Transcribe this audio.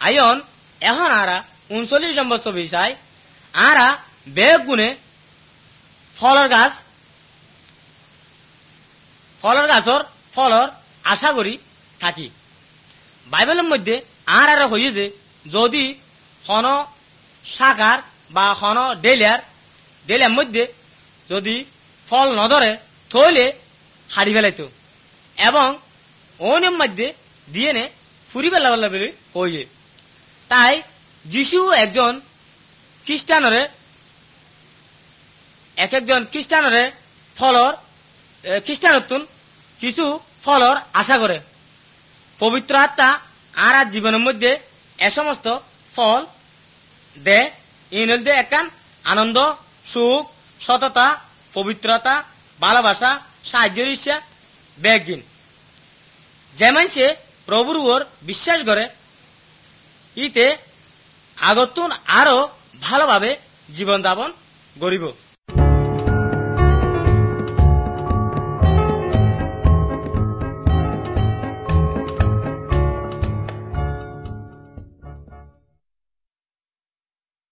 আইন এখন আরা 39 বছর বিষয় আরা বেগ গুণে ফলের গাছর ফলর আশা করি থাকি। বাইবেলের মধ্যে আর হয়েছে যদি হন শাখার বা হন ডেলিয়ার মধ্যে যদি ফল নধরে থইলে হারি ফেলাইত এবং অন্যের মধ্যে দিয়ে নে ফুরি ফেলা বলে হইলে। তাই যিশু একজন খ্রিস্টানরে ফলর খ্রিস্টানতুন কিছু ফলর আশা করে। পবিত্র আত্মা আর জীবনের মধ্যে এ সমস্ত ফল দে ইনলদে একান আনন্দ, সুখ, সততা, পবিত্রতা, ভালোবাসা, সাহায্যের ইচ্ছা, ব্যাগিন। যে মানুষে প্রভুর উপর বিশ্বাস করে ইতে আগতুন আরো ভালোভাবে জীবন যাপন করিব।